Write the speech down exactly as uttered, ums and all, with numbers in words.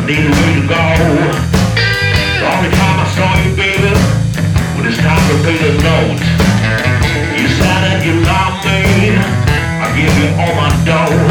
need a way to go. The only time I saw you, baby, when it's time to pay the note. You said that you love me, I give you all my dough.